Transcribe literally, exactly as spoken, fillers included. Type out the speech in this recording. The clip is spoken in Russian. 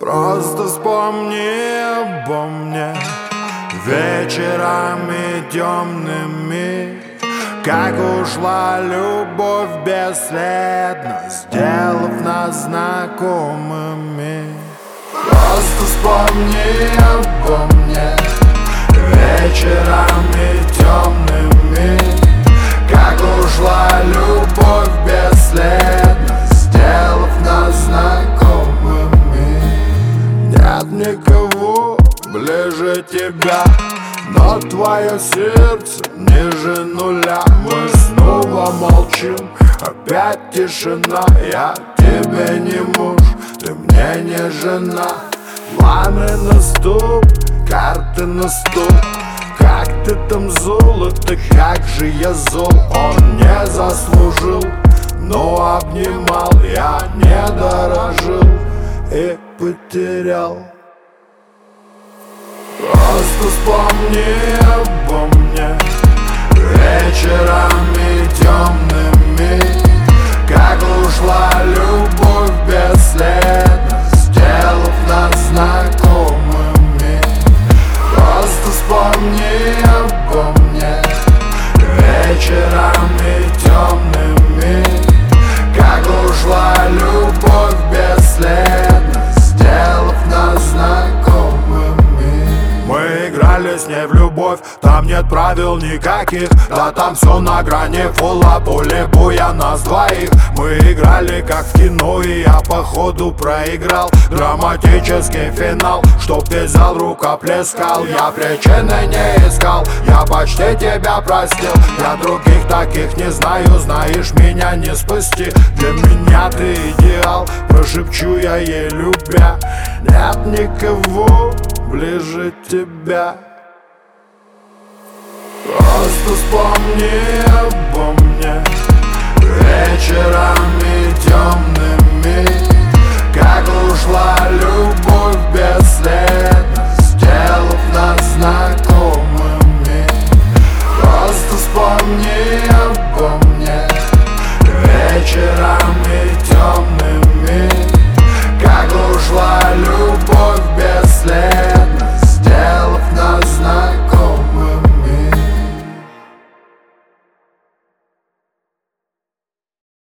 Просто вспомни обо мне вечерами темными, как ушла любовь бесследно, сделав нас знакомыми. Просто вспомни обо мне вечерами темными, как ушла любовь бесследно, сделав нас знакомыми. Нет никого ближе тебя, но твое сердце ниже нуля. Мы снова молчим, опять тишина. Я тебе не муж, ты мне не жена. Планы на ступ, карты на стол. Как ты там золото, как же я зол. Он не заслужил, но обнимал. Я не дорожил и потерял. Просто вспомни обо мне вечерами темными, как ушла любовь бесследно, сделав нас знакомыми. Просто вспомни обо мне вечерами темными, как ушла любовь бесследно, сделав нас знакомыми. Мы играли с ней в любовь, там нет правил никаких. Да там все на грани фола, поле боя нас двоих. Мы играли как в кино, и я походу проиграл драматический финал. Чтоб весь зал рукоплескал, я причины не искал. Я почти тебя простил, я других таких не знаю. Знаешь, меня не спасти, для меня ты идеал. Прошепчу я ей любя, нет никого ближе тебя. Просто вспомни обо мне